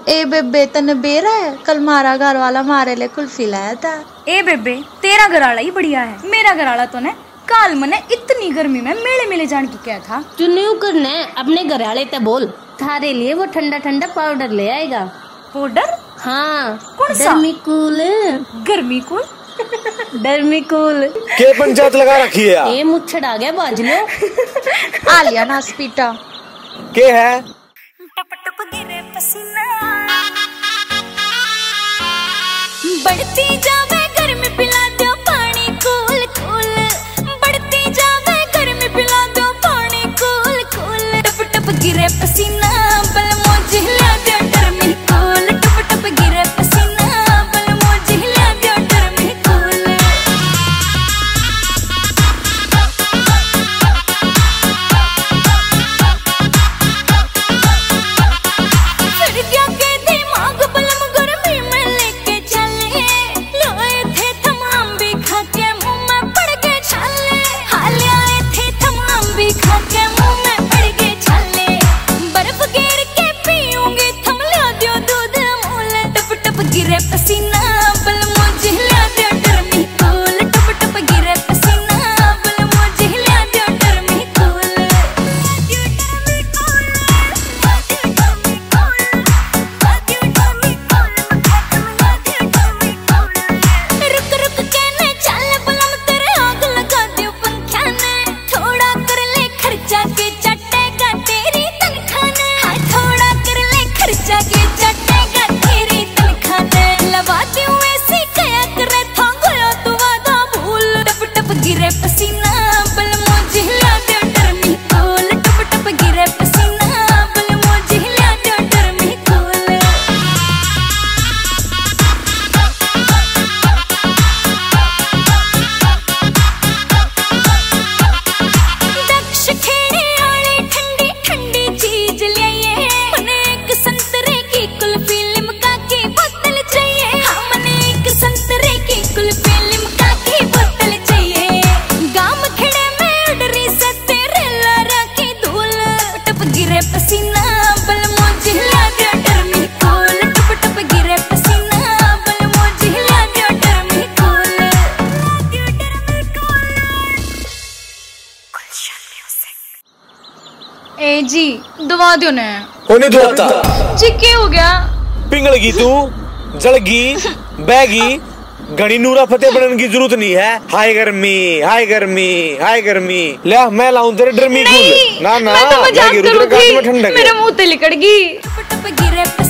ए बेबे तने बेरा है, कल मारा घर वाला मारे ले कुल्फी लाया था। ए बेबे तेरा घर वाला ही बढ़िया है, मेरा घर वाला तो ने काल मने इतनी गर्मी में मेले मेले जाने की क्या था। तू न्यू करना है अपने घर वाले ते बोल, थारे लिए वो ठंडा ठंडा पाउडर ले आएगा। पाउडर? हाँ कौन सा? डर्मीकूल। गर्मीकूल? डर्मीकूल के पंचायत लगा रखी है यार। ये मुच्छड़ आ गया बाज लो। आ लिया नासपीटा। के है? टप टप गिरे पसीना, बढ़ती जावे गर्मी पिला दो पानी कूल कूल, बढ़ती जावे गर्मी पिला दो पानी कूल कूल। टप टप गिरे पसीना बल मोज हिला दो डरमी कूल, टप टप गिरे पसीना बल मोज हिला दो डरमी कूल। फिर क्या के दिमाग बलम गर्मी में लेके चले, लाए थे तमाम भी खा के मुंह में पड़ गए छाले। हाल आए थे तमाम भी खा के मुंह में पड़ गए छाले, बर्फ गिर के पीऊंगी थम लिया दो दूध मूल। टप टप गिरे पसीना बल मुझ हिला दो डरमी कूल, टप टप गिरे पसीना बल मुझ हिला दो डरमी कूल। रुक रुक के ने चल बलम तेरे आग लगा दो पंखा ने, थोड़ा कर ले खर्चा के चटेगा तेरी तनख्वाह ने। हाँ थोड़ा कर ले खर्चा के चटेगा तेरी तनख्वाह ने, लगा दूं ऐसी कया करे था गया तू वादा भूल। टप टप गिरे पसीना बल मुझ हिला दो डरमी कूल, टप टप गिरे पसीना बल मुझ हिला दो डरमी कूल। दक्ष खेड़े वाली ठंडी ठंडी चीज लाइए, मने एक संतरे की कुल्फी लिमका की बोतल चाहिए। हाँ मने एक संतरे की कुल्फी लिमका की बोतल चाहिए। गाम खेड़े में उड़ रही से तेरे लारा की धूल, टप गिरे पसीना बल मुझ हिला दो डरमी कूल, टप टप गिरे पसीना बल मुझ हिला दो डरमी कूल। ए जी दवा दो ने। होने दो आता जी क्या हो गया? पिंगलगी तू जलगी बैगी घड़ी नूरा फतेह बनने की जरूरत नहीं है। हाय गर्मी हाय गर्मी हाय गर्मी, ले मैं लाऊं तेरे डरमी कूल। ना ना मैं तो मजाक मैं गिरू तेरे गाल में करूंगी, ठंडक है। मेरे मुंह ते लिकड़ गई। टप टप गिरे